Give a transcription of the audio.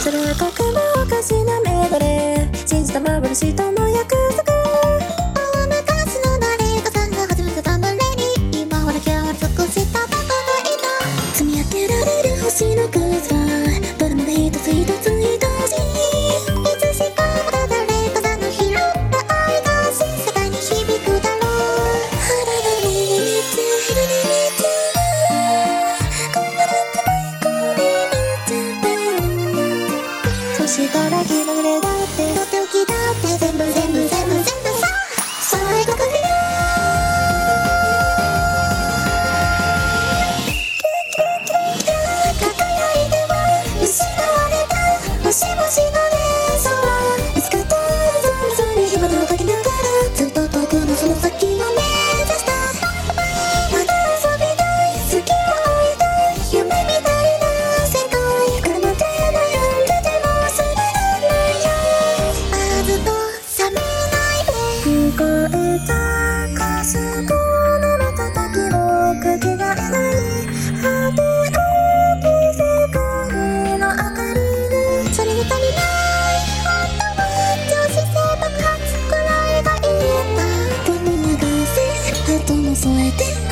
それはここもおかしなメドレー、信じた幻との約束。 大昔の誰かさんが始めたたまれに、今はだけは尽くしたバカがいた。 積み上げられる星の数はどれも一つ一つ愛しい。 いつしかまた誰かさんの拾った愛が新世界に響くだろう。 肌のにつ昼につこんなだって最高になっちゃったんだ。そしたら気まぐれだってとっておきだって全部さ最高かけだ。輝いては失われた星々の連想は、 いつかとざんざんに火花をかけながらずっと遠くのその先を目指した。 また遊びたい好きを追いたい夢みたいな世界。 これまで悩んでても忘れられないよ。あずっと冷めないで。 聞こえたかすこの瞬きをかけがえない果てなき世界の明かりで、 それに足りない本当は女子性爆発くらいがいいんだ。 手に流せハートも添えて